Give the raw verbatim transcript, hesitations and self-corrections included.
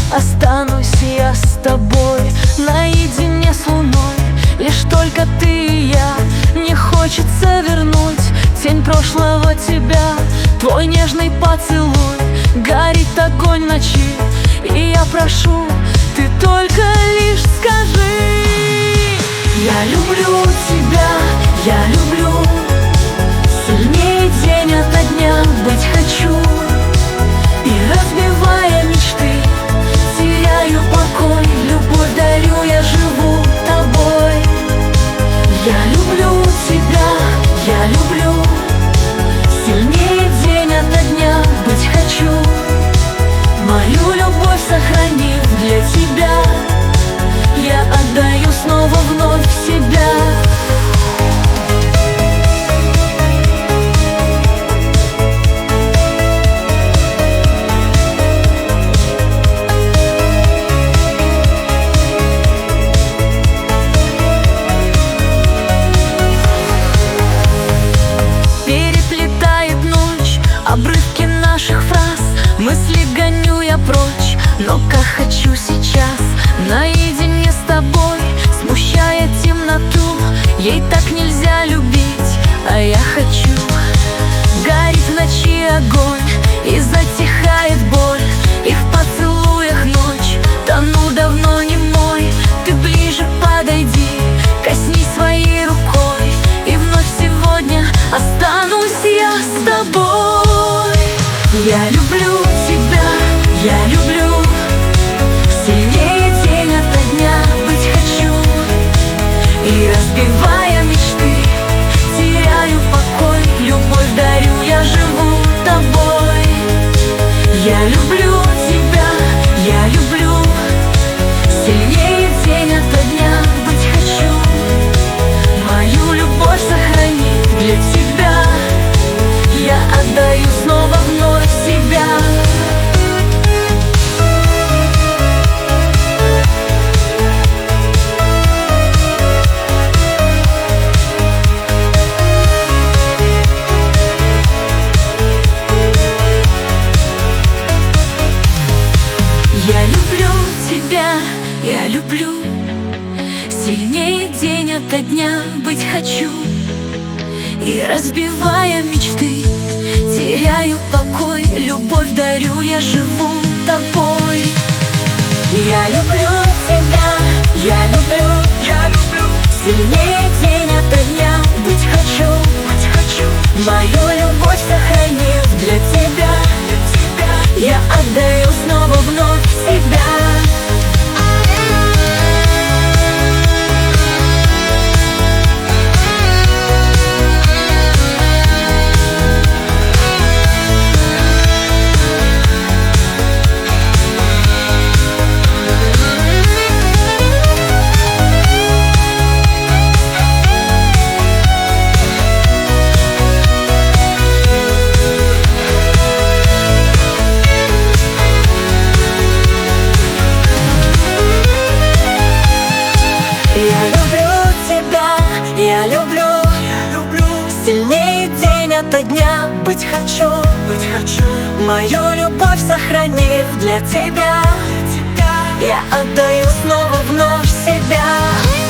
Останусь я с тобой наедине с луной. Лишь только ты и я, не хочется вернуть тень прошлого тебя. Твой нежный поцелуй, горит огонь в ночи. И я прошу, ты только лишь скажи: я люблю тебя, я люблю. Сильнее день ото дня быть хочу. И разбивая мечты, теряю покой. Любовь дарю, я живу тобой. Я люблю тебя, я люблю. Сильнее день ото дня быть хочу. Мою любовь сохранив для тебя, я отдаю снова вновь себя. Обрывки наших фраз, мысли гоню я прочь. Но как хочу сейчас наедине с тобой, смущая темноту. Ей так нельзя любить, а я хочу. Горит в ночи огонь, и затихает боль. И в поцелуях ночь, тону давно не мой. Ты ближе подойди, коснись своей рукой. И вновь сегодня останусь я с тобой. Я люблю тебя, я люблю. Сильнее день ото дня быть хочу. И разбивая мечты, теряю покой. Любовь дарю, я живу тобой. Я люблю тебя, я люблю. Сильнее день ото дня быть хочу. Мою любовь сохрани для тебя, я отдаю снова вновь себя. Я люблю тебя, я люблю. Сильнее день ото дня быть хочу. И разбивая мечты, теряю покой. Любовь дарю, я живу тобой. Я люблю тебя, я люблю, я люблю. Сильнее день ото дня быть хочу, быть хочу. Мою любовь сохранив для тебя, для тебя, я отдаю снова вновь себя. Я люблю, я люблю. Сильнее день ото дня быть хочу, быть хочу. Мою любовь сохранив для тебя, для тебя, я отдаю снова вновь себя.